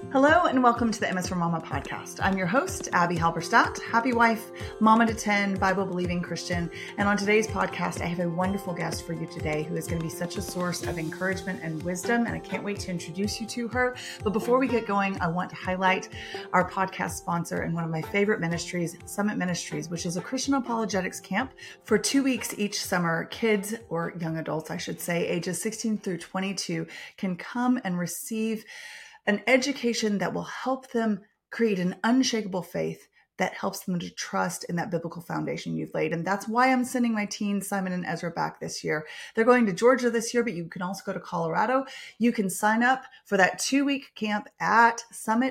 Hello and welcome to the MS for Mama podcast. I'm your host, Abby Halberstadt, happy wife, mama to 10, Bible-believing Christian. And on today's podcast, I have a wonderful guest for you today who is going to be such a source of encouragement and wisdom. And I can't wait to introduce you to her. But before we get going, I want to highlight our podcast sponsor and one of my favorite ministries, Summit Ministries, which is a Christian apologetics camp for 2 weeks each summer. Kids, or young adults, I should say, ages 16 through 22 can come and receive an education that will help them create an unshakable faith that helps them to trust in that biblical foundation you've laid. And that's why I'm sending my teens, Simon and Ezra, back this year. They're going to Georgia this year, but you can also go to Colorado. You can sign up for that 2-week camp at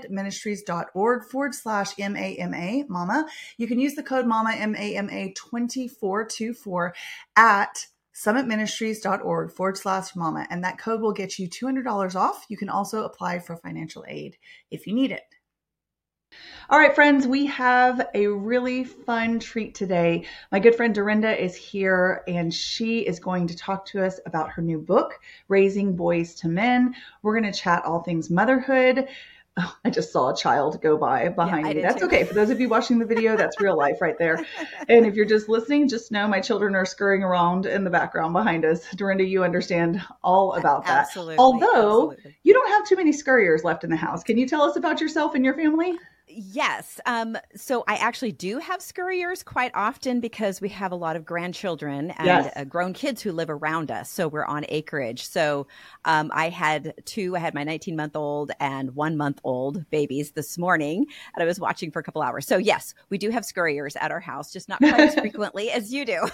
summitministries.org/MAMA, mama. You can use the code MAMA, MAMA 2424 at summitministries.org/mama. And that code will get you $200 off. You can also apply for financial aid if you need it. All right, friends, we have a really fun treat today. My good friend Dorinda is here, and she is going to talk to us about her new book, Raising Boys to Men. We're going to chat all things motherhood. Oh, I just saw a child go by behind me. That's okay. For those of you watching the video, that's real life right there. And if you're just listening, just know my children are scurrying around in the background behind us. Dorinda, you understand all about that. Absolutely. Although you don't have too many scurriers left in the house. Can you tell us about yourself and your family? Yes. So I actually do have scurriers quite often because we have a lot of grandchildren and grown kids who live around us. So we're on acreage. So I had two. I had my 19-month-old and 1-month-old babies this morning, and I was watching for a couple hours. So yes, we do have scurriers at our house, just not quite as frequently as you do.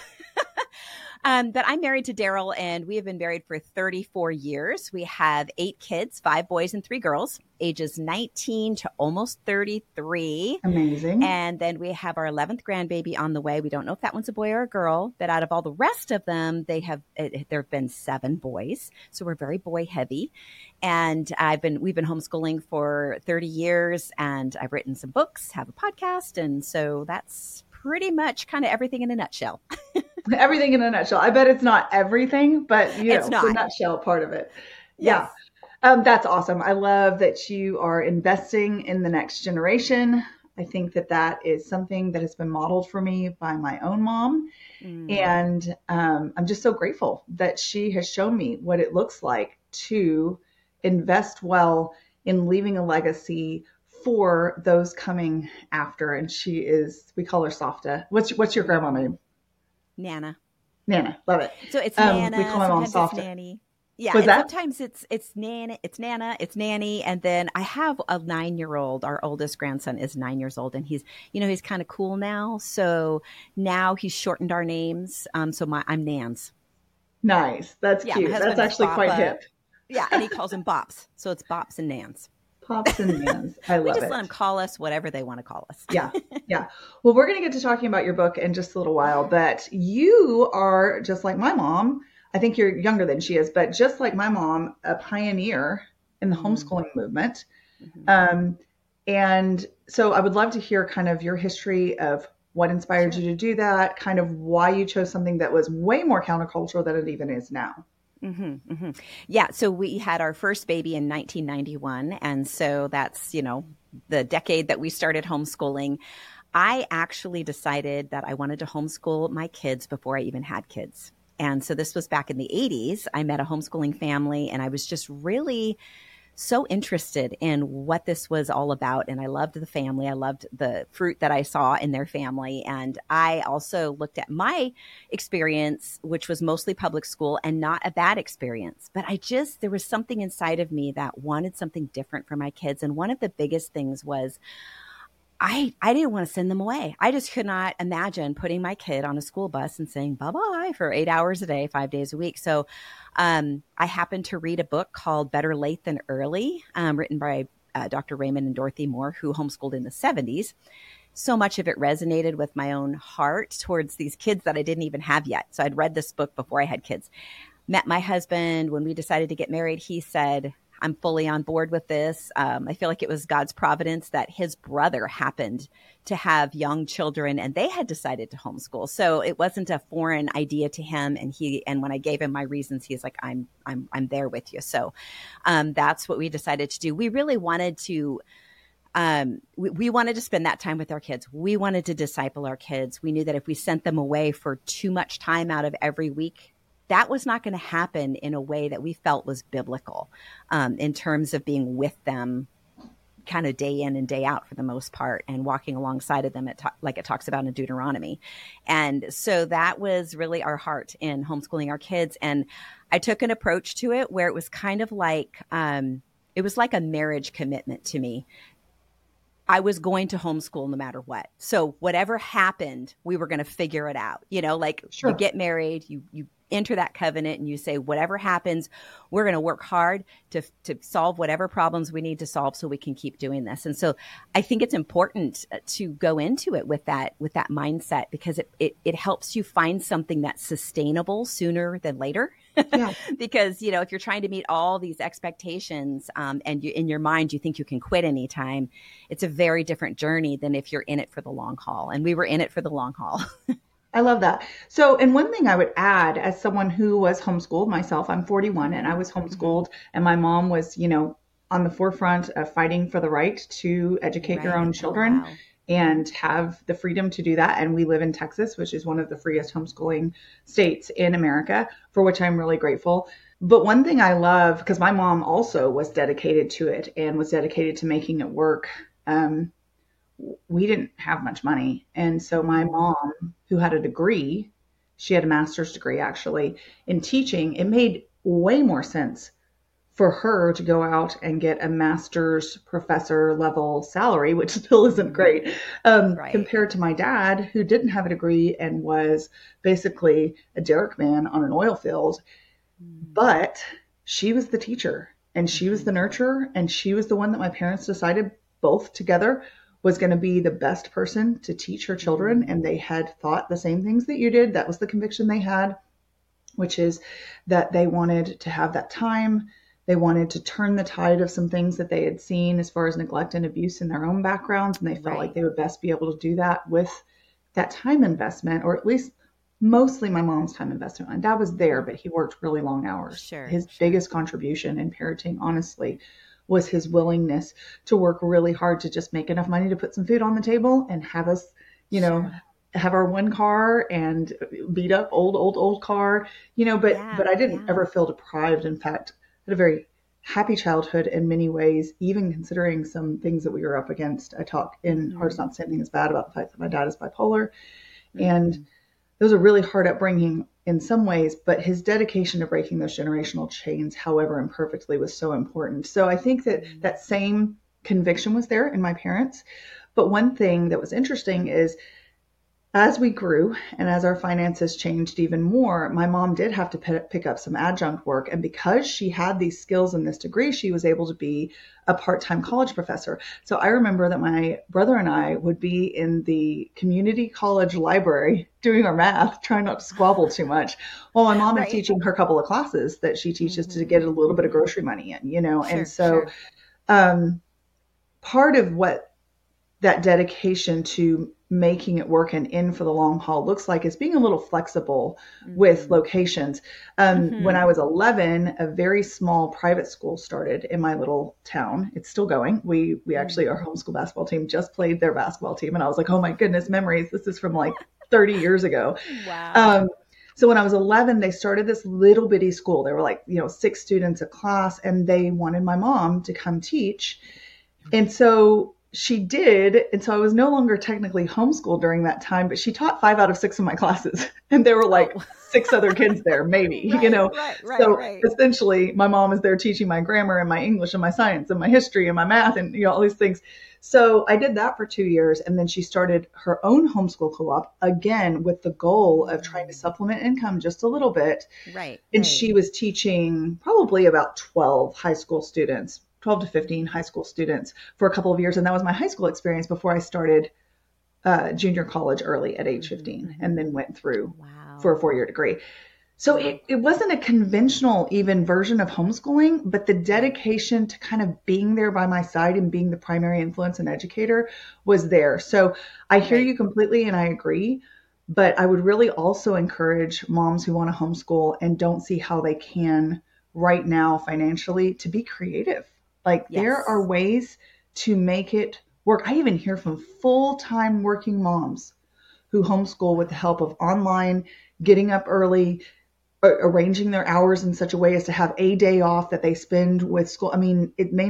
But I'm married to Daryl, and we have been married for 34 years. We have 8 kids, 5 boys and 3 girls, ages 19 to almost 33. Amazing. And then we have our 11th grandbaby on the way. We don't know if that one's a boy or a girl, but out of all the rest of them, there have been 7 boys. So we're very boy heavy. And we've been homeschooling for 30 years, and I've written some books, have a podcast. And so that's pretty much kind of everything in a nutshell. Everything in a nutshell. I bet it's not everything, but it's the nutshell part of it. Yes. Yeah. That's awesome. I love that you are investing in the next generation. I think that is something that has been modeled for me by my own mom. And I'm just so grateful that she has shown me what it looks like to invest well in leaving a legacy for those coming after. And we call her Softa. What's your grandma name? Nana. Love it. So it's Nana. We call my mom Sometimes Softa. it's Nanny. Yeah. What's that? Sometimes it's Nana, it's Nanny. And then I have a 9-year-old. Our oldest grandson is 9 years old, and he's kind of cool now. So now he's shortened our names. So I'm Nans. Nice. That's cute. That's actually quite hip. Yeah. And he calls them Bops. So it's Bops and Nans. Pops and Nans. I love it. We just let them call us whatever they want to call us. Yeah. Well, we're going to get to talking about your book in just a little while, but you are just like my mom. I think you're younger than she is, but just like my mom, a pioneer in the homeschooling movement. And so I would love to hear kind of your history of what inspired you to do that, kind of why you chose something that was way more countercultural than it even is now. Yeah. So we had our first baby in 1991. And so that's, the decade that we started homeschooling. I actually decided that I wanted to homeschool my kids before I even had kids. And so this was back in the 80s. I met a homeschooling family, and I was just really so interested in what this was all about. And I loved the family. I loved the fruit that I saw in their family. And I also looked at my experience, which was mostly public school and not a bad experience. But there was something inside of me that wanted something different for my kids. And one of the biggest things was I didn't want to send them away. I just could not imagine putting my kid on a school bus and saying bye-bye for 8 hours a day, 5 days a week. So I happened to read a book called Better Late Than Early, written by Dr. Raymond and Dorothy Moore, who homeschooled in the 70s. So much of it resonated with my own heart towards these kids that I didn't even have yet. So I'd read this book before I had kids. Met my husband. When we decided to get married, he said, I'm fully on board with this. I feel like it was God's providence that his brother happened to have young children and they had decided to homeschool. So it wasn't a foreign idea to him. And when I gave him my reasons, he's like, I'm there with you. So that's what we decided to do. We really wanted to we wanted to spend that time with our kids. We wanted to disciple our kids. We knew that if we sent them away for too much time out of every week, that was not going to happen in a way that we felt was biblical, in terms of being with them kind of day in and day out for the most part and walking alongside of them like it talks about in Deuteronomy. And so that was really our heart in homeschooling our kids. And I took an approach to it where it was kind of like, it was like a marriage commitment to me. I was going to homeschool no matter what. So whatever happened, we were going to figure it out. You know, like Sure. You get married, you enter that covenant and you say, whatever happens, we're going to work hard to solve whatever problems we need to solve so we can keep doing this. And so I think it's important to go into it with that mindset, because it helps you find something that's sustainable sooner than later. Yeah. Because, you know, if you're trying to meet all these expectations and you, in your mind, you think you can quit anytime, it's a very different journey than if you're in it for the long haul. And we were in it for the long haul. I love that. So, and one thing I would add, as someone who was homeschooled myself, I'm 41 and I was homeschooled, and my mom was, you know, on the forefront of fighting for the right to educate your own children. Wow. And have the freedom to do that. And we live in Texas, which is one of the freest homeschooling states in America, for which I'm really grateful. But one thing I love, because my mom also was dedicated to it and was dedicated to making it work. We didn't have much money. And so my mom, who had a degree, she had a master's degree actually in teaching, it made way more sense for her to go out and get a master's professor level salary, which still isn't great, right, compared to my dad, who didn't have a degree and was basically a derrick man on an oil field. But she was the teacher and she was the nurturer, and she was the one that my parents decided both together was going to be the best person to teach her children. And they had thought the same things that you did. That was the conviction they had, which is that they wanted to have that time. They wanted to turn the tide of some things that they had seen as far as neglect and abuse in their own backgrounds. And they felt like they would best be able to do that with that time investment, or at least mostly my mom's time investment. My dad was there, but he worked really long hours. His biggest contribution in parenting, honestly, was his willingness to work really hard to just make enough money to put some food on the table and have us, you know, have our one car and beat up old car, you know, but I didn't ever feel deprived. In fact, I had a very happy childhood in many ways, even considering some things that we were up against. I talk in Hard Not to Say Anything Is Bad about the fact that my dad is bipolar. And it was a really hard upbringing in some ways, but his dedication to breaking those generational chains, however imperfectly, was so important. So I think that that same conviction was there in my parents. But one thing that was interesting is, as we grew and as our finances changed even more, my mom did have to pick up some adjunct work. And because she had these skills and this degree, she was able to be a part-time college professor. So I remember that my brother and I would be in the community college library doing our math, trying not to squabble too much, while my mom is teaching her couple of classes that she teaches to get a little bit of grocery money in, you know. And so part of what that dedication to making it work and in for the long haul looks like is being a little flexible with locations. When I was 11, a very small private school started in my little town. It's still going. We actually, our homeschool basketball team just played their basketball team. And I was like, oh my goodness, memories. This is from like 30 years ago. Wow. So when I was 11, they started this little bitty school. There were like, 6 students a class, and they wanted my mom to come teach. And so she did. And so I was no longer technically homeschooled during that time, but she taught 5 out of 6 of my classes. And there were like 6 other kids there, maybe, essentially my mom is there teaching my grammar and my English and my science and my history and my math and, all these things. So I did that for 2 years. And then she started her own homeschool co-op, again, with the goal of trying to supplement income just a little bit. And she was teaching probably about 12 to 15 high school students for a couple of years. And that was my high school experience before I started junior college early at age 15 and then went through for a 4-year degree. So it wasn't a conventional even version of homeschooling, but the dedication to kind of being there by my side and being the primary influence and educator was there. So I hear Right. you completely and I agree, but I would really also encourage moms who want to homeschool and don't see how they can right now financially to be creative. Like there are Yes. ways to make it work. I even hear from full-time working moms who homeschool with the help of online, getting up early, arranging their hours in such a way as to have a day off that they spend with school. I mean,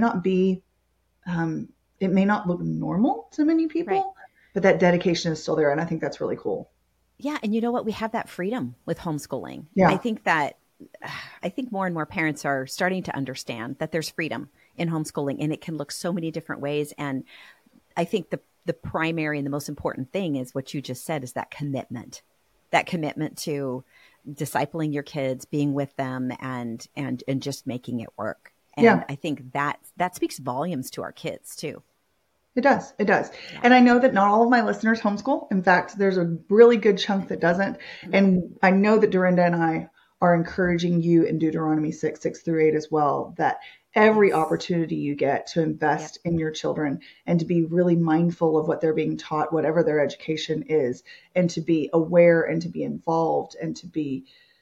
um, it may not look normal to many Right. people, but that dedication is still there. And I think that's really cool. Yeah. And you know what? We have that freedom with homeschooling. Yeah. I think more and more parents are starting to understand that there's freedom in homeschooling and it can look so many different ways. And I think the primary and the most important thing is what you just said is that commitment to discipling your kids, being with them and just making it work. And Yeah. I think that speaks volumes to our kids too. It does. It does. Yeah. And I know that not all of my listeners homeschool. In fact, there's a really good chunk that doesn't. And I know that Dorinda and I are encouraging you in Deuteronomy 6:6-8 as well, that every Yes. opportunity you get to Yep. invest in your children and to be really mindful of what they're being taught, whatever their education is, and to be aware and to be involved and to be,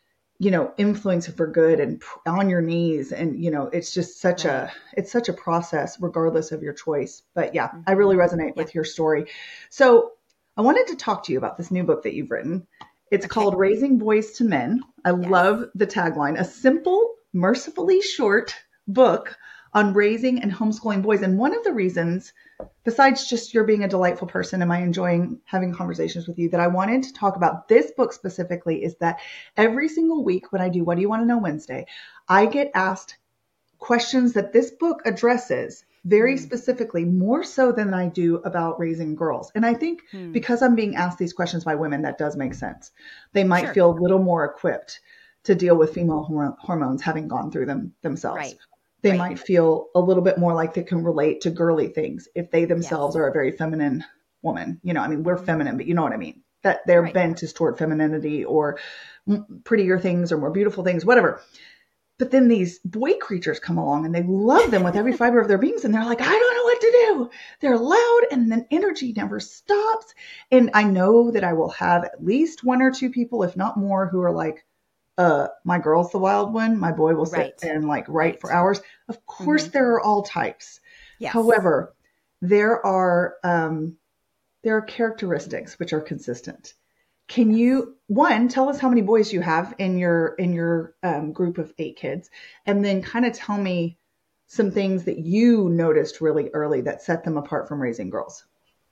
influence it for good and on your knees. And, it's just Right. it's such a process regardless of your choice. But yeah, I Hmm. really resonate Yeah. with your story. So I wanted to talk to you about this new book that you've written. It's Okay. called Raising Boys to Men. I Yes. love the tagline, a simple, mercifully short book on raising and homeschooling boys. And one of the reasons, besides just you're being a delightful person, am I enjoying having conversations with you, that I wanted to talk about this book specifically is that every single week when I do What Do You Want to Know Wednesday, I get asked questions that this book addresses very Mm. specifically, more so than I do about raising girls. And I think Mm. because I'm being asked these questions by women, that does make sense. They might Sure. feel a little more equipped to deal with female hormones having gone through them themselves. Right. They Right. might feel a little bit more like they can relate to girly things if they themselves Yes. are a very feminine woman. I mean, we're Hmm. feminine, but you know what I mean? That their Right. bent is toward femininity or prettier things or more beautiful things, whatever. But then these boy creatures come along and they love them with every fiber of their beings. And they're like, I don't know what to do. They're loud and then energy never stops. And I know that I will have at least one or two people, if not more, who are like, my girl's the wild one. My boy will sit Right. and like write for Right. hours. Of course, Hmm. there are all types. Yes. However, there are, um, there are characteristics which are consistent. Can Yes. you, one, tell us how many boys you have in your group of 8 kids, and then kind of tell me some things that you noticed really early that set them apart from raising girls?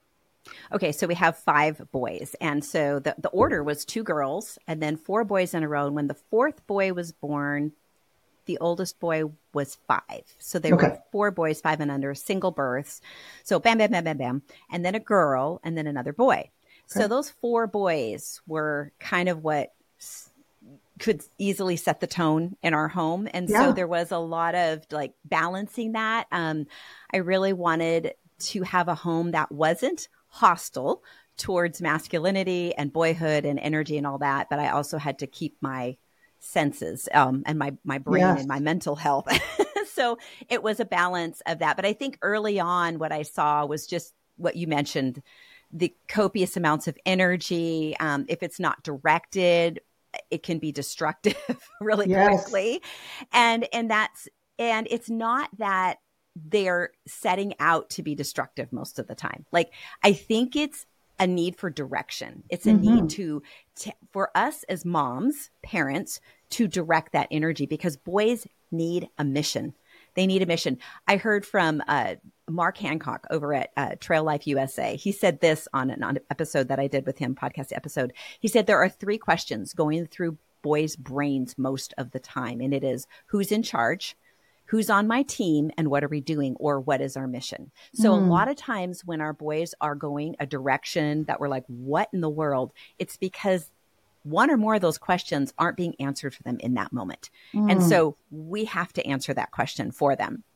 Okay, so we have 5 boys. And so the order was 2 girls and then 4 boys in a row. And when the fourth boy was born, the oldest boy was 5. So they were Okay. 4 boys, 5 and under, single births. So bam, bam, bam, bam, bam. And then a girl and then another boy. So Okay. those 4 boys were kind of what could easily set the tone in our home. And so Yeah. there was a lot of like balancing that. I really wanted to have a home that wasn't hostile towards masculinity and boyhood and energy and all that. But I also had to keep my senses and my brain Yes. and my mental health. So it was a balance of that. But I think early on, what I saw was just what you mentioned, the copious amounts of energy. If it's not directed, it can be destructive really Yes. quickly. And it's not that they're setting out to be destructive most of the time. Like, I think it's a need for direction. It's a need Mm-hmm. for us as moms, parents, to direct that energy because boys need a mission. They need a mission. I heard from Mark Hancock over at Trail Life USA. He said this on an episode that I did with him, podcast episode. He said there are 3 questions going through boys' brains most of the time. And it is, who's in charge? Who's on my team? And what are we doing? Or what is our mission? So a lot of times when our boys are going a direction that we're like, what in the world? It's because one or more of those questions aren't being answered for them in that moment. And Mm. so we have to answer that question for them.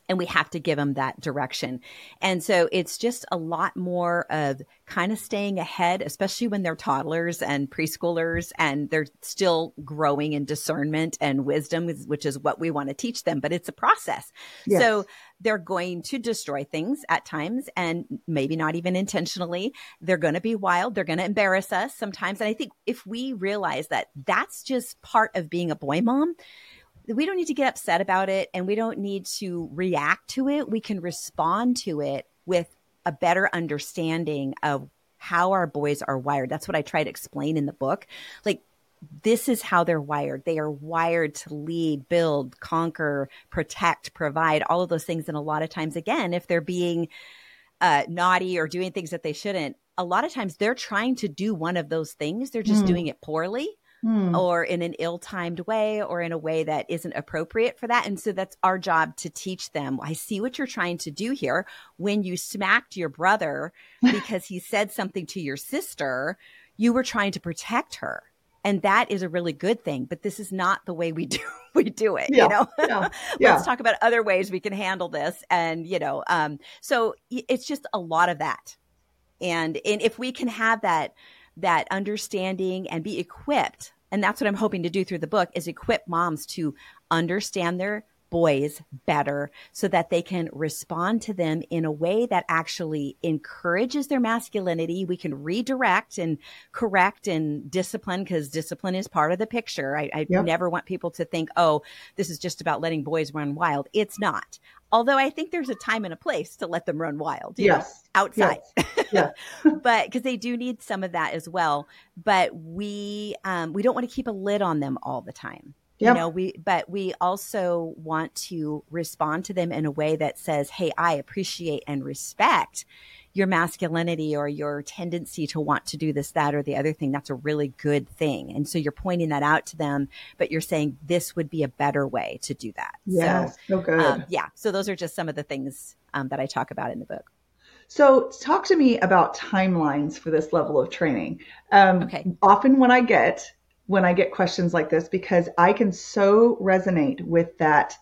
And we have to give them that direction. And so it's just a lot more of kind of staying ahead, especially when they're toddlers and preschoolers and they're still growing in discernment and wisdom, which is what we want to teach them. But it's a process. Yes. So they're going to destroy things at times, and maybe not even intentionally. They're going to be wild. They're going to embarrass us sometimes. And I think if we realize that that's just part of being a boy mom, we don't need to get upset about it, and we don't need to react to it. We can respond to it with a better understanding of how our boys are wired. That's what I try to explain in the book. Like, this is how they're wired. They are wired to lead, build, conquer, protect, provide, all of those things. And a lot of times, again, if they're being naughty or doing things that they shouldn't, a lot of times they're trying to do one of those things. They're just doing it poorly. Or in an ill-timed way, or in a way that isn't appropriate for that. And so that's our job to teach them. I see what you're trying to do here. When you smacked your brother because he said something to your sister, you were trying to protect her. And that is a really good thing. But this is not the way we do it. Yeah, you know, yeah. Let's talk about other ways we can handle this. And, so it's just a lot of that. And if we can have that understanding and be equipped. And that's what I'm hoping to do through the book, is equip moms to understand their boys better so that they can respond to them in a way that actually encourages their masculinity. We can redirect and correct and discipline, because discipline is part of the picture. I never want people to think, oh, this is just about letting boys run wild. It's not. Although I think there's a time and a place to let them run wild, you know, outside. Yes. But because they do need some of that as well. But we don't want to keep a lid on them all the time. Yep. You know, we also want to respond to them in a way that says, hey, I appreciate and respect your masculinity or your tendency to want to do this, that, or the other thing. That's a really good thing. And so you're pointing that out to them, but you're saying this would be a better way to do that. Yes. So good. So those are just some of the things that I talk about in the book. So talk to me about timelines for this level of training. Okay. Often when I get questions like this, because I can so resonate with that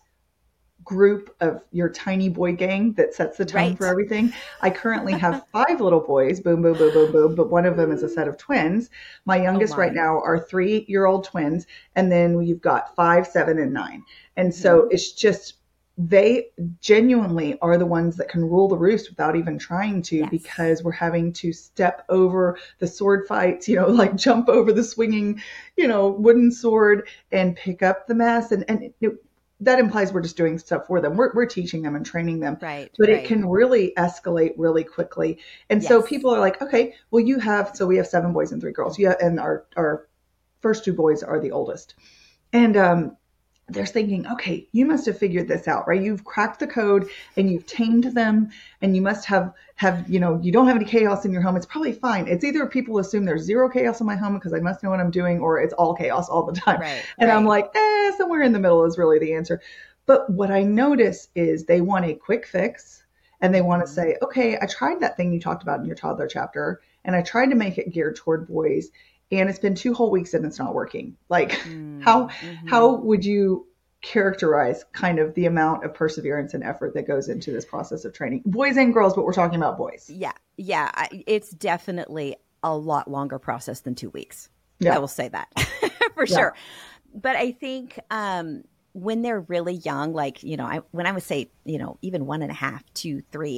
group of your tiny boy gang that sets the tone for everything. I currently have 5 little boys, boom, boom, boom, boom, boom, but one of them is a set of twins. My youngest right now are 3-year-old twins. And then you've got 5, 7, and 9. And so it's just, they genuinely are the ones that can rule the roost without even trying to, because we're having to step over the sword fights, like jump over the swinging, wooden sword and pick up the mess. And that implies we're just doing stuff for them. We're teaching them and training them. Right. But it can really escalate really quickly. And so people are like, okay, well, so we have 7 boys and 3 girls. Yeah. And our first 2 boys are the oldest. And, they're thinking, okay, you must have figured this out, right? You've cracked the code and you've tamed them, and you must have, you don't have any chaos in your home. It's probably fine. It's either people assume there's 0 chaos in my home because I must know what I'm doing, or it's all chaos all the time. I'm like, somewhere in the middle is really the answer. But what I notice is they want a quick fix, and they want to say, okay, I tried that thing you talked about in your toddler chapter, and I tried to make it geared toward boys, and it's been 2 whole weeks and it's not working. Like, how would you characterize kind of the amount of perseverance and effort that goes into this process of training? Boys and girls, but we're talking about boys. Yeah. It's definitely a lot longer process than 2 weeks. Yeah. I will say that for sure. But I think when they're really young, like, when I would say, even 1.5, 2, 3,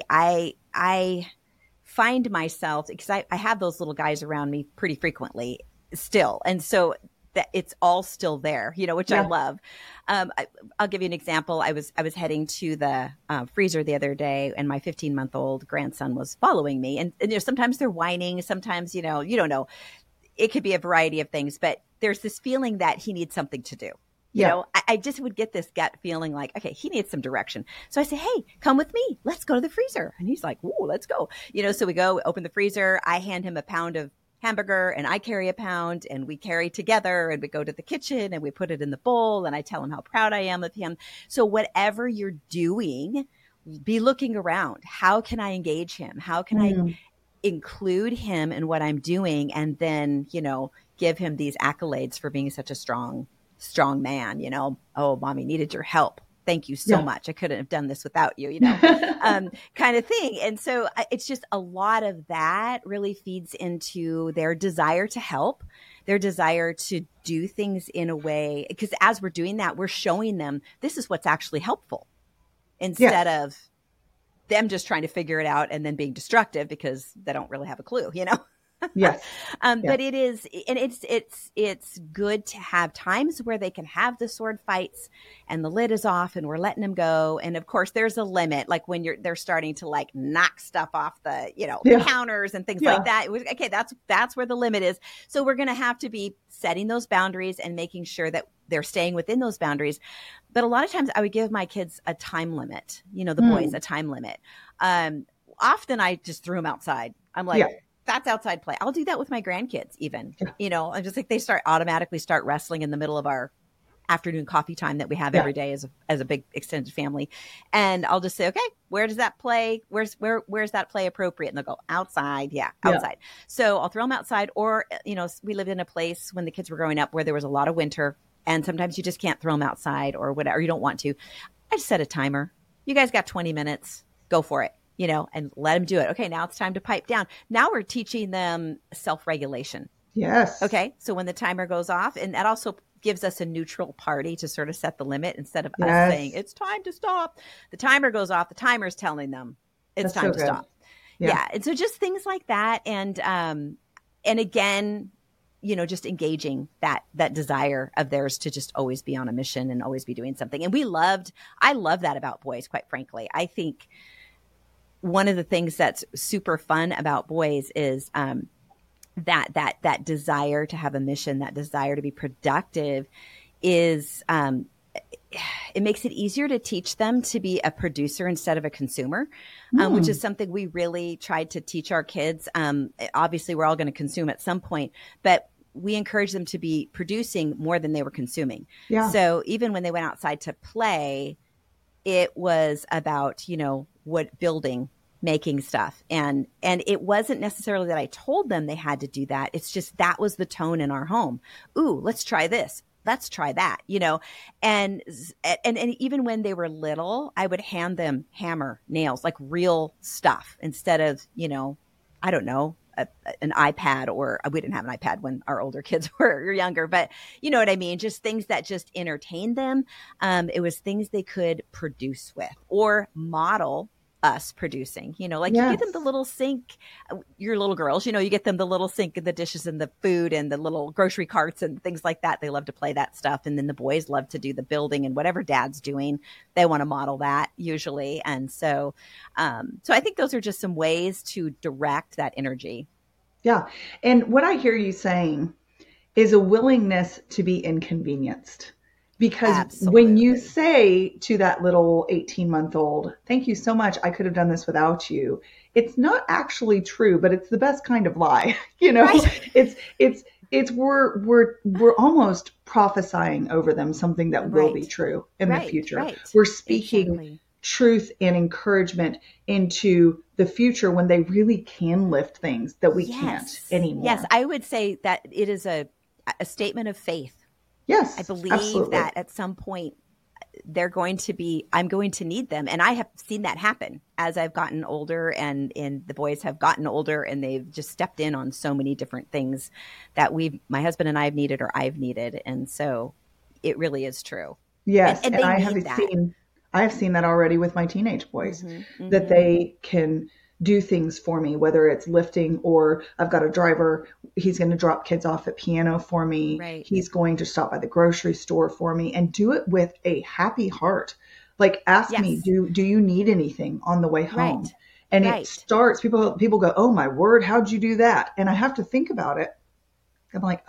I find myself, because I have those little guys around me pretty frequently still. And so that it's all still there, which I love. I'll give you an example. I was heading to the freezer the other day, and my 15-month-old grandson was following me. And sometimes they're whining. Sometimes, you don't know. It could be a variety of things, but there's this feeling that he needs something to do. I just would get this gut feeling like, okay, he needs some direction. So I say, hey, come with me. Let's go to the freezer. And he's like, ooh, let's go. So we go, open the freezer. I hand him a pound of hamburger and I carry a pound, and we carry together, and we go to the kitchen and we put it in the bowl, and I tell him how proud I am of him. So whatever you're doing, be looking around. How can I engage him? How can I include him in what I'm doing? And then, give him these accolades for being such a strong man, oh, mommy needed your help. Thank you so much. I couldn't have done this without you, kind of thing. And so it's just a lot of that really feeds into their desire to help, their desire to do things in a way, because as we're doing that, we're showing them this is what's actually helpful instead of them just trying to figure it out and then being destructive because they don't really have a clue, Yes. But it is, and it's good to have times where they can have the sword fights and the lid is off and we're letting them go. And of course there's a limit, like when they're starting to like knock stuff off the, the counters and things like that. Okay. That's where the limit is. So we're going to have to be setting those boundaries and making sure that they're staying within those boundaries. But a lot of times I would give my kids a time limit, the boys, a time limit. Often I just threw them outside. I'm like, that's outside play. I'll do that with my grandkids even, I'm just like, they automatically start wrestling in the middle of our afternoon coffee time that we have every day as a big extended family. And I'll just say, okay, where does that play? Where's that play appropriate? And they'll go outside. Yeah, outside. So I'll throw them outside. Or, we lived in a place when the kids were growing up where there was a lot of winter and sometimes you just can't throw them outside or whatever. You don't want to. I just set a timer. You guys got 20 minutes. Go for it. And let them do it. Okay, now it's time to pipe down. Now we're teaching them self-regulation. Yes. Okay, so when the timer goes off, and that also gives us a neutral party to sort of set the limit instead of us saying, it's time to stop. The timer goes off. The timer's telling them it's time to stop. Yeah. And so just things like that. And again, just engaging that desire of theirs to just always be on a mission and always be doing something. And I love that about boys, quite frankly. I think one of the things that's super fun about boys is that desire to have a mission, that desire to be productive is it makes it easier to teach them to be a producer instead of a consumer, which is something we really tried to teach our kids. Obviously, we're all going to consume at some point, but we encourage them to be producing more than they were consuming. Yeah. So even when they went outside to play, it was about, building, making stuff. And it wasn't necessarily that I told them they had to do that. It's just that was the tone in our home. Ooh, let's try this. Let's try that, and even when they were little, I would hand them hammer, nails, like real stuff instead of, I don't know, an iPad, or we didn't have an iPad when our older kids were younger, but you know what I mean? Just things that just entertained them. It was things they could produce with or model us producing, you get them the little sink, your little girls, you get them the little sink and the dishes and the food and the little grocery carts and things like that. They love to play that stuff. And then the boys love to do the building and whatever dad's doing, they want to model that usually. And so I think those are just some ways to direct that energy. Yeah. And what I hear you saying is a willingness to be inconvenienced. Because Absolutely. When you say to that little 18-month-old, thank you so much, I could have done this without you, it's not actually true, but it's the best kind of lie. Right. It's we're almost prophesying over them something that will be true in the future. Right. We're speaking truth and encouragement into the future when they really can lift things that we can't anymore. Yes, I would say that it is a statement of faith. Yes, I believe that at some point I'm going to need them. And I have seen that happen as I've gotten older and the boys have gotten older and they've just stepped in on so many different things that my husband and I have needed or I've needed. And so it really is true. Yes. And I have seen that already with my teenage boys, that they can do things for me, whether it's lifting or I've got a driver. He's going to drop kids off at piano for me. Right. He's going to stop by the grocery store for me and do it with a happy heart. Like ask me, do you need anything on the way home? Right. And it starts, people go, oh my word, how'd you do that? And I have to think about it. I'm like,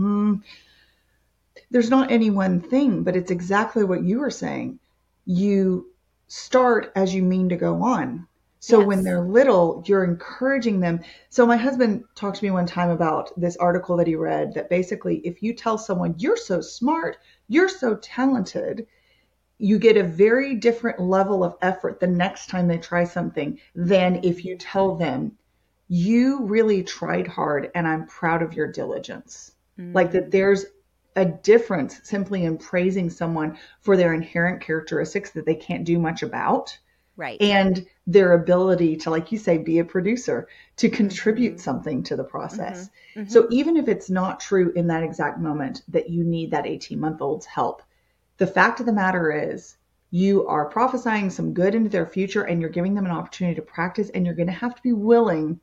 there's not any one thing, but it's exactly what you were saying. You start as you mean to go on. So when they're little, you're encouraging them. So my husband talked to me one time about this article that he read that basically if you tell someone you're so smart, you're so talented, you get a very different level of effort the next time they try something than if you tell them you really tried hard and I'm proud of your diligence. Like that there's a difference simply in praising someone for their inherent characteristics that they can't do much about. Right. And their ability to, like you say, be a producer, to contribute something to the process. So even if it's not true in that exact moment that you need that 18-month-old's help, the fact of the matter is you are prophesying some good into their future, and you're giving them an opportunity to practice, and you're going to have to be willing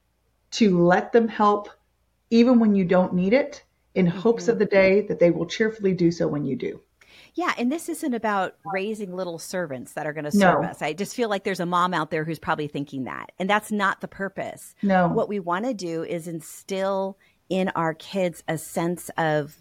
to let them help even when you don't need it, in hopes of the day that they will cheerfully do so when you do. Yeah. And this isn't about raising little servants that are going to serve us. I just feel like there's a mom out there who's probably thinking that. And that's not the purpose. No. What we want to do is instill in our kids a sense of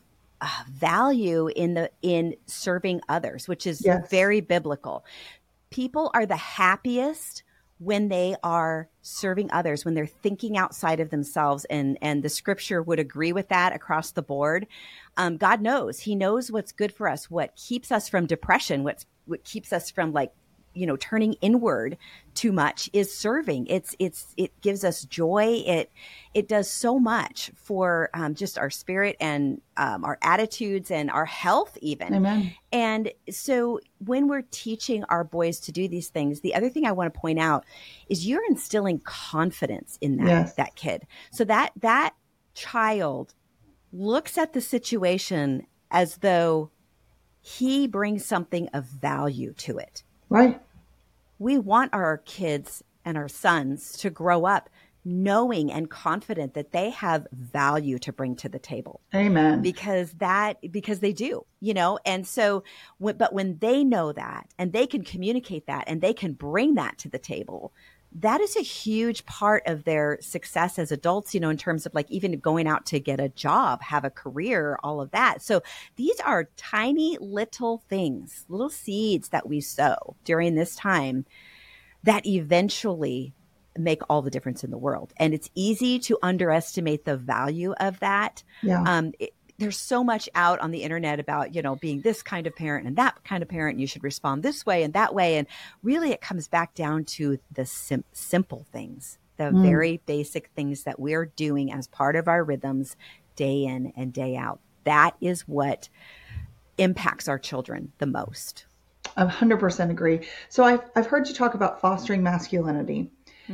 value in serving others, which is very biblical. People are the happiest when they are serving others, when they're thinking outside of themselves. And the scripture would agree with that across the board. God knows. He knows what's good for us, what keeps us from depression, what keeps us from turning inward too much is serving. It gives us joy. It does so much for just our spirit and our attitudes and our health even. Amen. And so when we're teaching our boys to do these things, the other thing I want to point out is you're instilling confidence in that kid. So that child looks at the situation as though he brings something of value to it. Right. We want our kids and our sons to grow up knowing and confident that they have value to bring to the table. Amen. Because they do, and so, but when they know that and they can communicate that and they can bring that to the table, that is a huge part of their success as adults, in terms of even going out to get a job, have a career, all of that. So these are tiny little things, little seeds that we sow during this time that eventually make all the difference in the world. And it's easy to underestimate the value of that. Yeah. There's so much out on the internet about, being this kind of parent and that kind of parent. You should respond this way and that way. And really it comes back down to the simple things, the very basic things that we're doing as part of our rhythms day in and day out. That is what impacts our children the most. I 100% agree. So I've heard you talk about fostering masculinity.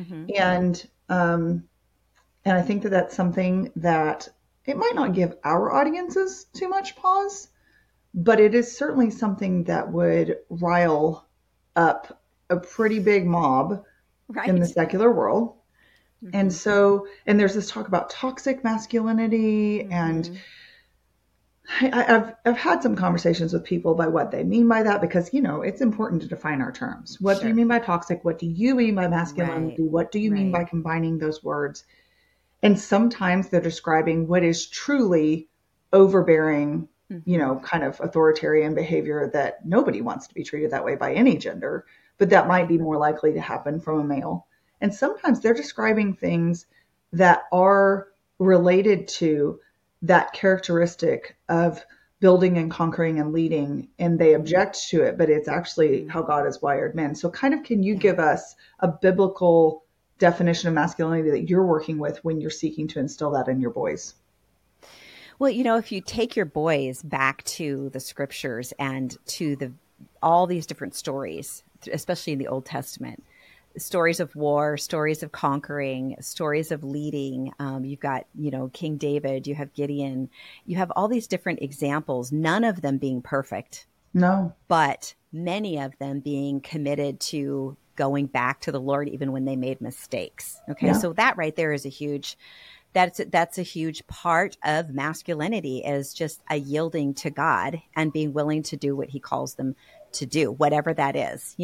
And I think that that's something that it might not give our audiences too much pause, but it is certainly something that would rile up a pretty big mob in the secular world. And so, and there's this talk about toxic masculinity, and I've had some conversations with people by what they mean by that, because, it's important to define our terms. What do you mean by toxic? What do you mean by masculinity? Right. What do you mean by combining those words? And sometimes they're describing what is truly overbearing, kind of authoritarian behavior that nobody wants to be treated that way by any gender, but that might be more likely to happen from a male. And sometimes they're describing things that are related to that characteristic of building and conquering and leading, and they object to it, but it's actually how God has wired men. So can you give us a biblical definition of masculinity that you're working with when you're seeking to instill that in your boys? Well, if you take your boys back to the scriptures and to all these different stories, especially in the Old Testament, stories of war, stories of conquering, stories of leading. You've got, King David, you have Gideon, you have all these different examples, none of them being perfect. No. But many of them being committed to going back to the Lord even when they made mistakes. Okay. Yeah. So that right there is that's a huge part of masculinity, is just a yielding to God and being willing to do what he calls them to do, whatever that is.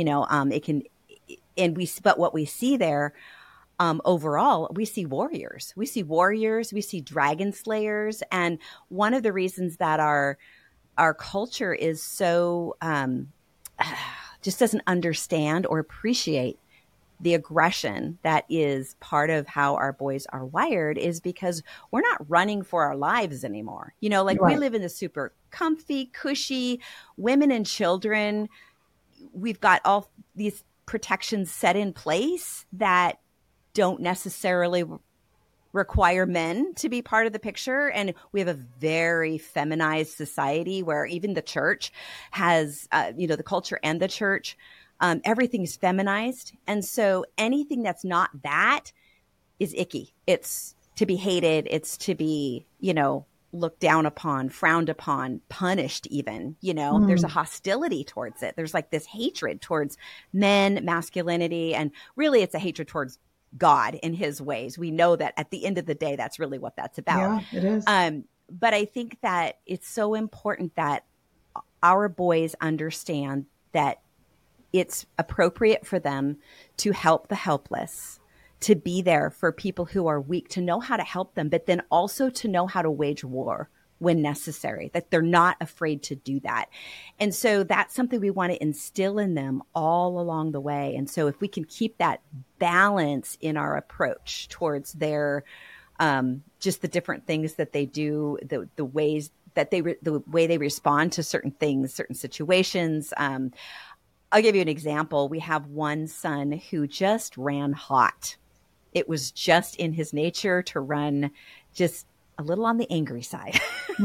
But what we see there, overall, we see warriors, we see dragon slayers. And one of the reasons that our culture is so, just doesn't understand or appreciate the aggression that is part of how our boys are wired is because we're not running for our lives anymore. We live in the super comfy, cushy, women and children. We've got all these protections set in place that don't necessarily require men to be part of the picture. And we have a very feminized society where even the church has, the culture and the church, everything's feminized. And so anything that's not that is icky. It's to be hated. It's to be, looked down upon, frowned upon, punished even, there's a hostility towards it. There's like this hatred towards men, masculinity, and really it's a hatred towards God in his ways. We know that at the end of the day, that's really what that's about. Yeah, it is. But I think that it's so important that our boys understand that it's appropriate for them to help the helpless, to be there for people who are weak, to know how to help them, but then also to know how to wage war when necessary, that they're not afraid to do that. And so that's something we want to instill in them all along the way. And so if we can keep that balance in our approach towards their, just the different things that they do, the ways that the way they respond to certain things, certain situations. I'll give you an example. We have one son who just ran hot. It was just in his nature to run just a little on the angry side.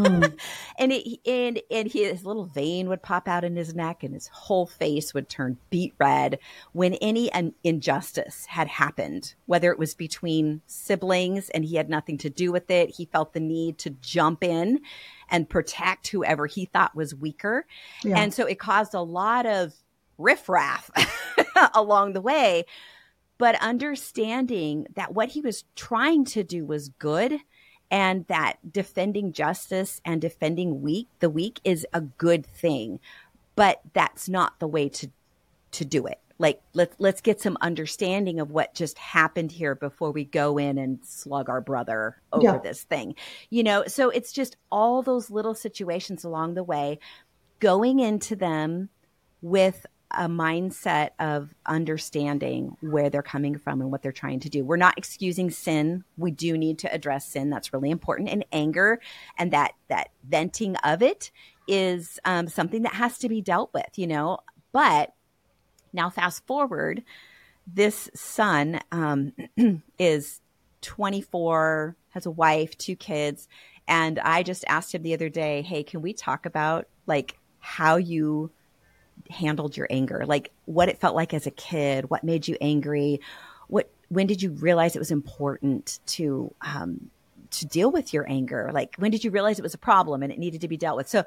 And his little vein would pop out in his neck and his whole face would turn beet red when any injustice had happened, whether it was between siblings and he had nothing to do with it. He felt the need to jump in and protect whoever he thought was weaker. Yeah. And so it caused a lot of riffraff along the way. But understanding that what he was trying to do was good and that defending justice and defending the weak is a good thing, but that's not the way to do it. Like, let's get some understanding of what just happened here before we go in and slug our brother over this thing. So it's just all those little situations along the way, going into them with a mindset of understanding where they're coming from and what they're trying to do. We're not excusing sin. We do need to address sin. That's really important. And anger and that venting of it is something that has to be dealt with, But now fast forward, this son is 24, has a wife, 2 kids. And I just asked him the other day, hey, can we talk about like how you handled your anger, like what it felt like as a kid, what made you angry, when did you realize it was important to deal with your anger? Like, when did you realize it was a problem and it needed to be dealt with? So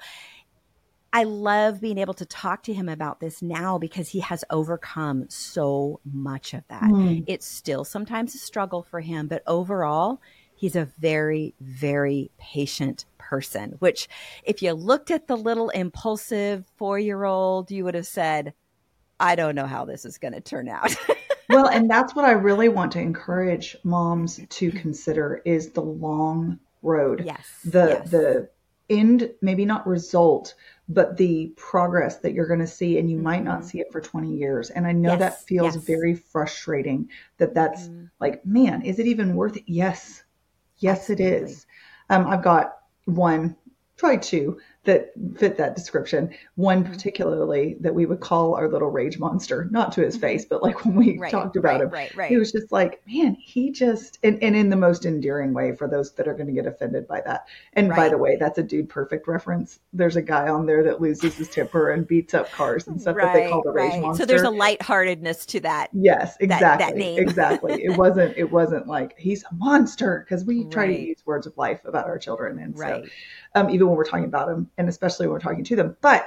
I love being able to talk to him about this now because he has overcome so much of that. It's still sometimes a struggle for him, but overall, he's a very, very patient person, which if you looked at the little impulsive 4-year-old, you would have said, I don't know how this is going to turn out. Well, and that's what I really want to encourage moms to consider is the long road. Yes. The end, maybe not result, but the progress that you're going to see, and you might not see it for 20 years. And I know that feels very frustrating that's like, man, is it even worth it? Yes, absolutely. It is. I've got one, probably 2 that fit that description. One particularly that we would call our little rage monster, not to his face, but like when we talked about him, he was just like, man, he just, and in the most endearing way for those that are going to get offended by that. And by the way, that's a Dude Perfect reference. There's a guy on there that loses his temper and beats up cars and stuff that they call the rage monster. So there's a lightheartedness to that. Yes, exactly. That name. Exactly. It wasn't like he's a monster, because we try to use words of life about our children. And so even when we're talking about them, and especially when we're talking to them, but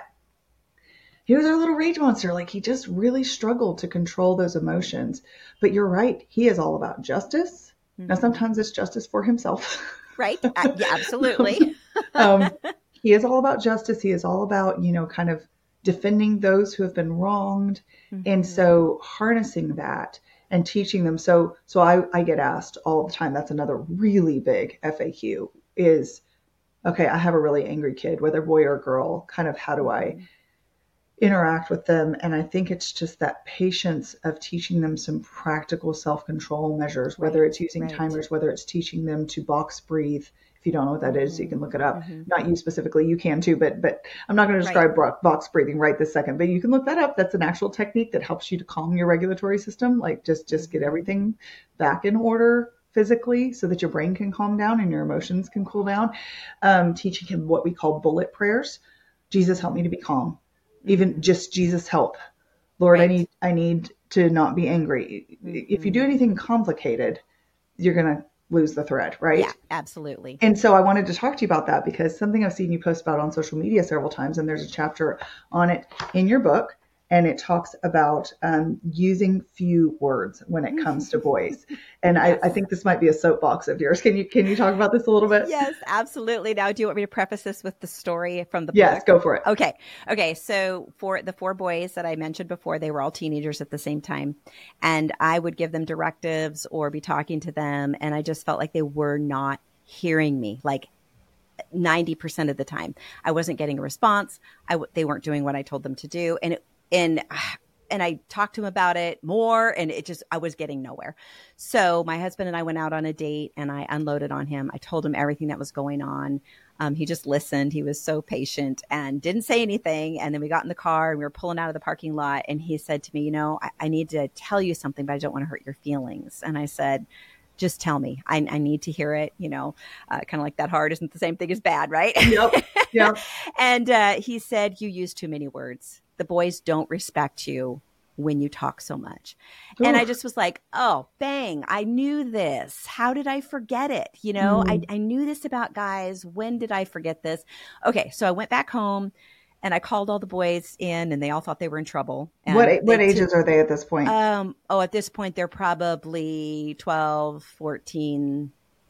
he was our little rage monster. Like, he just really struggled to control those emotions. But you're right. He is all about justice. Now, sometimes it's justice for himself. Right. Yeah, absolutely. He is all about justice. He is all about, kind of defending those who have been wronged. And so harnessing that and teaching them. So I get asked all the time, that's another really big FAQ is, okay, I have a really angry kid, whether boy or girl, kind of how do I interact with them? And I think it's just that patience of teaching them some practical self-control measures, whether it's using timers, whether it's teaching them to box breathe. If you don't know what that is, you can look it up. Not you specifically, you can too, but I'm not going to describe box breathing right this second, but you can look that up. That's an actual technique that helps you to calm your regulatory system. Like just get everything back in order physically so that your brain can calm down and your emotions can cool down. Teaching him what we call bullet prayers. Jesus, help me to be calm. Even just Jesus, help. Lord, right. I need to not be angry. If you do anything complicated, you're going to lose the thread, right? Yeah, absolutely. And so I wanted to talk to you about that because something I've seen you post about on social media several times, and there's a chapter on it in your book, and it talks about using few words when it comes to boys. And yes. I think this might be a soapbox of yours. Can you talk about this a little bit? Yes, absolutely. Now, do you want me to preface this with the story from the book? Yes, go for it. Okay. So for the 4 boys that I mentioned before, they were all teenagers at the same time. And I would give them directives or be talking to them. And I just felt like they were not hearing me. Like 90% of the time, I wasn't getting a response. They weren't doing what I told them to do. And I talked to him about it more, and I was getting nowhere. So my husband and I went out on a date, and I unloaded on him. I told him everything that was going on. He just listened. He was so patient and didn't say anything. And then we got in the car and we were pulling out of the parking lot, and he said to me, I need to tell you something, but I don't want to hurt your feelings. And I said, just tell me. I need to hear it, kind of like that hard isn't the same thing as bad, right? Yep. And he said, you use too many words. The boys don't respect you when you talk so much. Ooh. And I just was like, oh, bang, I knew this. How did I forget it? I knew this about guys. When did I forget this? Okay, so I went back home and I called all the boys in, and they all thought they were in trouble. And what ages are they at this point? At this point, they're probably 12, 14,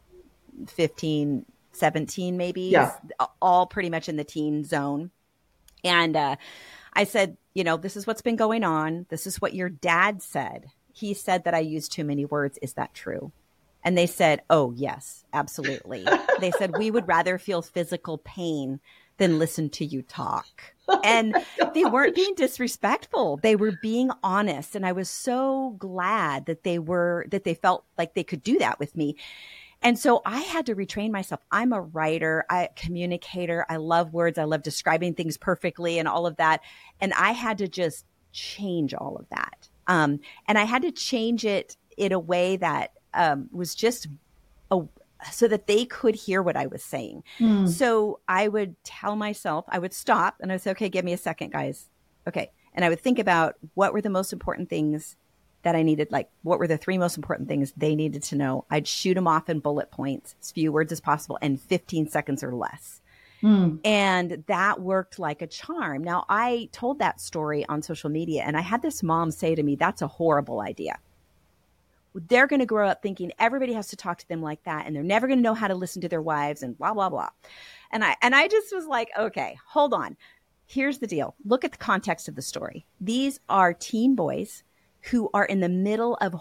15, 17 maybe. Yeah. All pretty much in the teen zone. And I said, this is what's been going on. This is what your dad said. He said that I used too many words. Is that true? And they said, oh, yes, absolutely. They said, we would rather feel physical pain than listen to you talk. And they weren't being disrespectful. They were being honest. And I was so glad that they felt like they could do that with me. And so I had to retrain myself. I'm a writer, communicator. I love words. I love describing things perfectly and all of that. And I had to just change all of that. And I had to change it in a way that was just so that they could hear what I was saying. So I would tell myself, I would stop and I would say, okay, give me a second, guys. Okay. And I would think about what were the most important things that I needed, like what were the 3 most important things they needed to know. I'd shoot them off in bullet points, as few words as possible, and 15 seconds or less. And that worked like a charm. Now, I told that story on social media, and I had this mom say to me, that's a horrible idea. They're going to grow up thinking everybody has to talk to them like that, and they're never going to know how to listen to their wives and blah, blah, blah. And I just was like, okay, hold on. Here's the deal. Look at the context of the story. These are teen boys who are in the middle of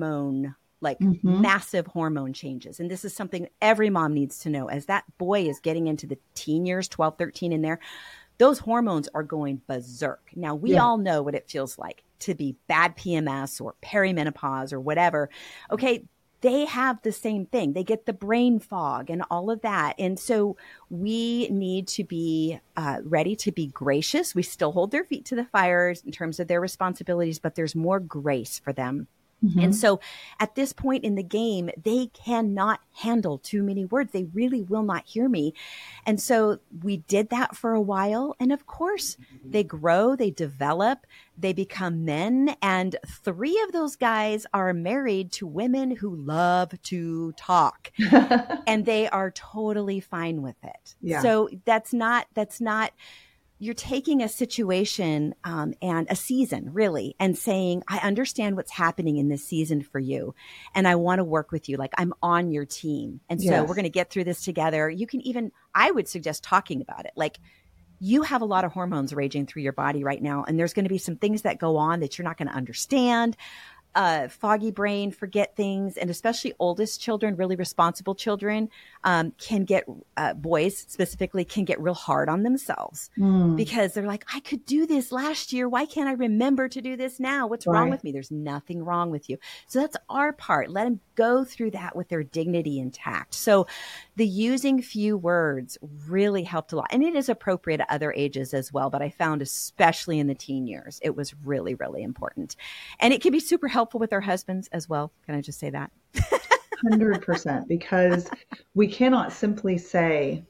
massive hormone changes. And this is something every mom needs to know. As that boy is getting into the teen years, 12, 13 in there, those hormones are going berserk. Now, we all know what it feels like to be bad PMS or perimenopause or whatever. Okay, they have the same thing. They get the brain fog and all of that. And so we need to be ready to be gracious. We still hold their feet to the fire in terms of their responsibilities, but there's more grace for them. And so at this point in the game, they cannot handle too many words. They really will not hear me. And so we did that for a while. And of course, they grow, they develop, they become men. And 3 of those guys are married to women who love to talk. And they are totally fine with it. Yeah. So that's not you're taking a situation and a season really and saying, I understand what's happening in this season for you. And I want to work with you. Like I'm on your team. And so we're going to get through this together. You can even, I would suggest talking about it. Like you have a lot of hormones raging through your body right now. And there's going to be some things that go on that you're not going to understand. Foggy brain, forget things, and especially oldest children, really responsible children, can get, boys specifically, can get real hard on themselves because they're like, I could do this last year. Why can't I remember to do this now? What's wrong with me? There's nothing wrong with you. So that's our part. Let them go through that with their dignity intact. So the using few words really helped a lot. And it is appropriate at other ages as well. But I found especially in the teen years, it was really, really important. And it can be super helpful with our husbands as well. Can I just say that? 100%, because we cannot simply say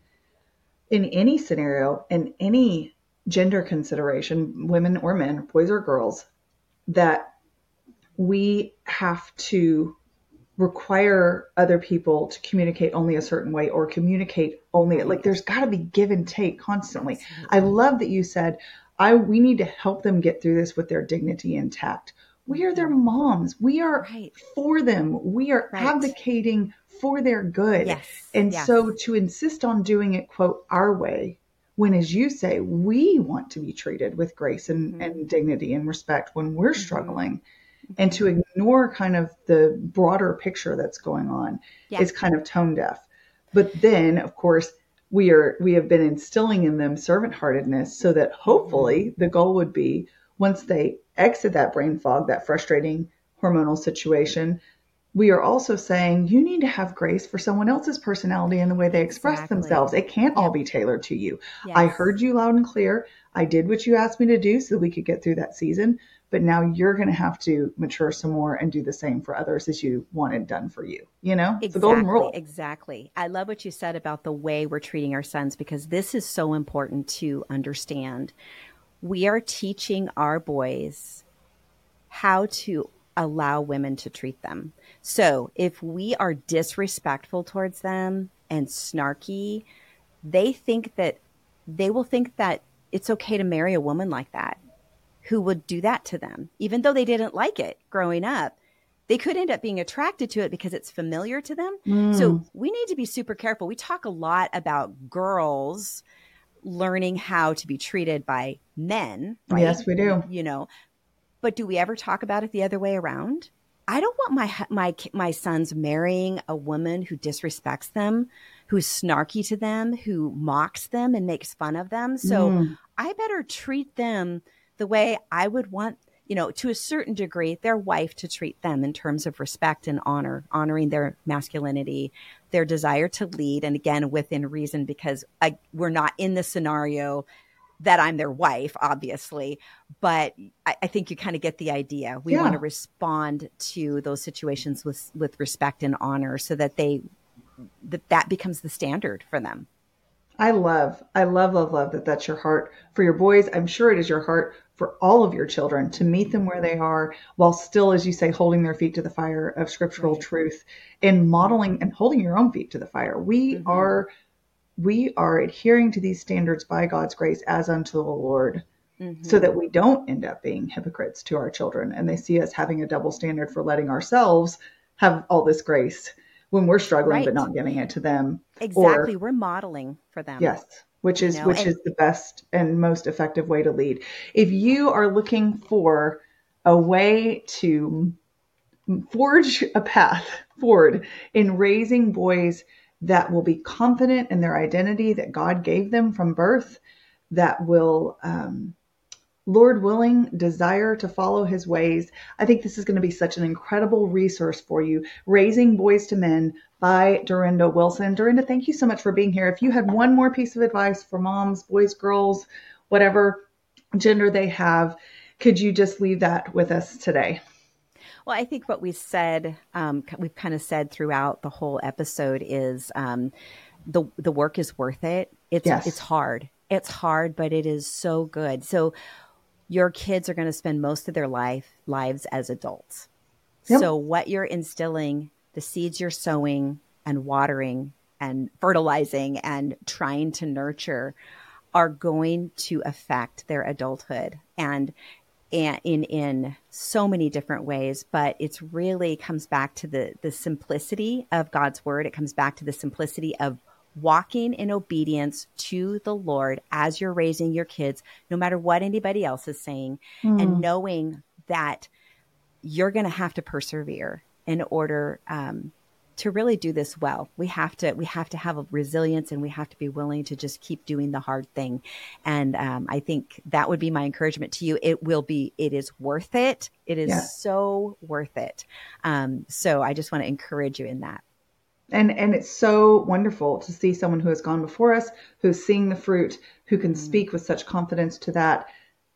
in any scenario, in any gender consideration, women or men, boys or girls, that we have to require other people to communicate only a certain way or communicate only, like there's got to be give and take constantly. Absolutely. I love that you said, we need to help them get through this with their dignity intact. We are their moms. We are for them. We are advocating for their good. Yes. And so to insist on doing it, quote, our way, when, as you say, we want to be treated with grace and dignity and respect when we're struggling, and to ignore kind of the broader picture that's going on is kind of tone deaf. But then, of course, we have been instilling in them servant-heartedness so that hopefully the goal would be, once they exit that brain fog, that frustrating hormonal situation, we are also saying you need to have grace for someone else's personality and the way they express themselves. It can't all be tailored to you. Yes. I heard you loud and clear. I did what you asked me to do so that we could get through that season. But now you're going to have to mature some more and do the same for others as you wanted done for you. You know, it's the golden rule. Exactly. I love what you said about the way we're treating our sons, because this is so important to understand. We are teaching our boys how to allow women to treat them. So if we are disrespectful towards them and snarky, they will think that it's okay to marry a woman like that, who would do that to them. Even though they didn't like it growing up, they could end up being attracted to it because it's familiar to them. So we need to be super careful. We talk a lot about girls learning how to be treated by men, right? Yes, we do. You know, but do we ever talk about it the other way around? I don't want my sons marrying a woman who disrespects them, who's snarky to them, who mocks them and makes fun of them. So I better treat them the way I would want, you know, to a certain degree, their wife to treat them in terms of respect and honoring their masculinity, their desire to lead. And again, within reason, because we're not in the scenario that I'm their wife, obviously, but I think you kind of get the idea. We want to respond to those situations with respect and honor so that that becomes the standard for them. I love that that's your heart for your boys. I'm sure it is your heart for all of your children to meet them where they are, while still, as you say, holding their feet to the fire of scriptural truth and modeling and holding your own feet to the fire. We are adhering to these standards by God's grace as unto the Lord, so that we don't end up being hypocrites to our children and they see us having a double standard for letting ourselves have all this grace when we're struggling, but not giving it to them. Exactly. We're modeling for them. Yes. Which is the best and most effective way to lead. If you are looking for a way to forge a path forward in raising boys that will be confident in their identity that God gave them from birth, that will, Lord willing, desire to follow his ways, I think this is going to be such an incredible resource for you. Raising Boys to Men by Dorinda Wilson. Dorinda, thank you so much for being here. If you had one more piece of advice for moms, boys, girls, whatever gender they have, could you just leave that with us today? Well, I think what we said, we've kind of said throughout the whole episode is the work is worth it. It's hard. It's hard, but it is so good. So your kids are going to spend most of their lives as adults. Yep. So what you're instilling, the seeds you're sowing and watering and fertilizing and trying to nurture are going to affect their adulthood and in so many different ways. But it's really comes back to the simplicity of God's word. It comes back to the simplicity of walking in obedience to the Lord as you're raising your kids, no matter what anybody else is saying, and knowing that you're going to have to persevere in order to really do this well. We have to have a resilience, and we have to be willing to just keep doing the hard thing. And I think that would be my encouragement to you. It is worth it. It is so worth it. So I just want to encourage you in that. And it's so wonderful to see someone who has gone before us, who's seeing the fruit, who can speak with such confidence to that.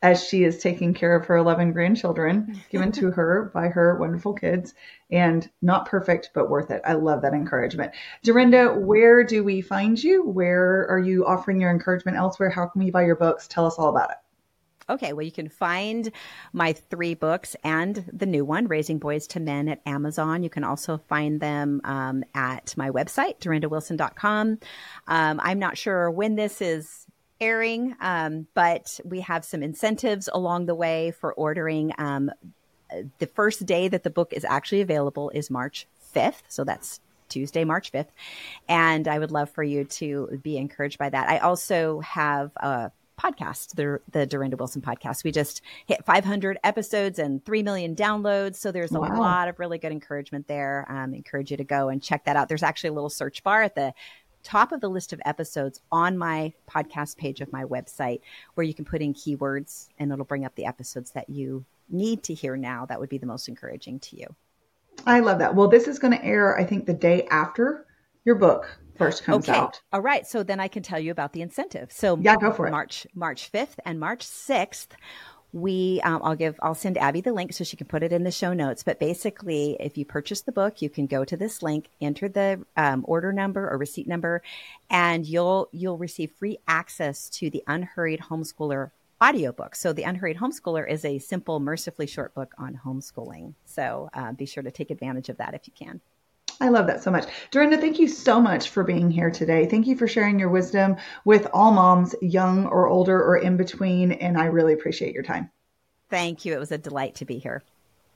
as she is taking care of her 11 grandchildren given to her by her wonderful kids, and not perfect, but worth it. I love that encouragement. Dorinda, where do we find you? Where are you offering your encouragement elsewhere? How can we buy your books? Tell us all about it. Okay, well, you can find my 3 books and the new one, Raising Boys to Men, at Amazon. You can also find them at my website, dorindawilson.com. I'm not sure when this is airing, but we have some incentives along the way for ordering. The first day that the book is actually available is March 5th. So that's Tuesday, March 5th. And I would love for you to be encouraged by that. I also have a podcast, the Dorinda Wilson podcast. We just hit 500 episodes and 3 million downloads. So there's a lot of really good encouragement there. Encourage you to go and check that out. There's actually a little search bar at the top of the list of episodes on my podcast page of my website where you can put in keywords and it'll bring up the episodes that you need to hear now. That would be the most encouraging to you. I love that. Well, this is going to air, I think, the day after your book first comes out. All right. So then I can tell you about the incentive. So yeah, go for it. March 5th and March 6th, I'll send Abby the link so she can put it in the show notes. But basically, if you purchase the book, you can go to this link, enter the order number or receipt number, and you'll receive free access to the Unhurried Homeschooler audiobook. So the Unhurried Homeschooler is a simple, mercifully short book on homeschooling. So be sure to take advantage of that if you can. I love that so much. Dorinda, thank you so much for being here today. Thank you for sharing your wisdom with all moms, young or older or in between. And I really appreciate your time. Thank you. It was a delight to be here.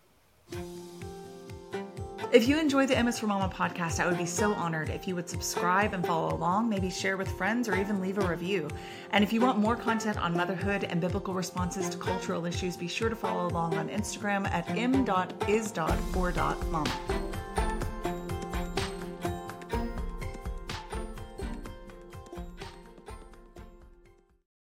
If you enjoy the MS for Mama podcast, I would be so honored if you would subscribe and follow along, maybe share with friends or even leave a review. And if you want more content on motherhood and biblical responses to cultural issues, be sure to follow along on Instagram at m.is.for.mama.